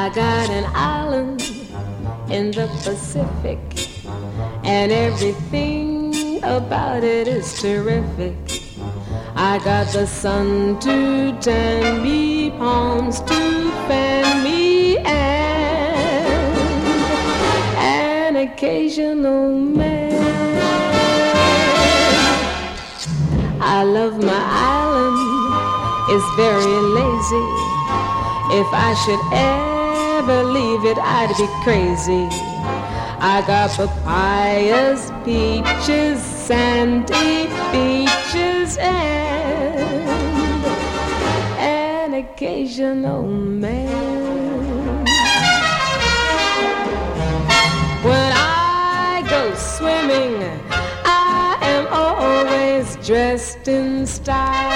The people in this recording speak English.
I got an island in the Pacific, and everything about it is terrific. I got the sun to tan me, palms to fan me, and an occasional man. I love my island, it's very lazy. If I should ever leave it, I'd be crazy. I got papayas, peaches, sandy beaches, and an occasional man. When I go swimming, I am always dressed in style.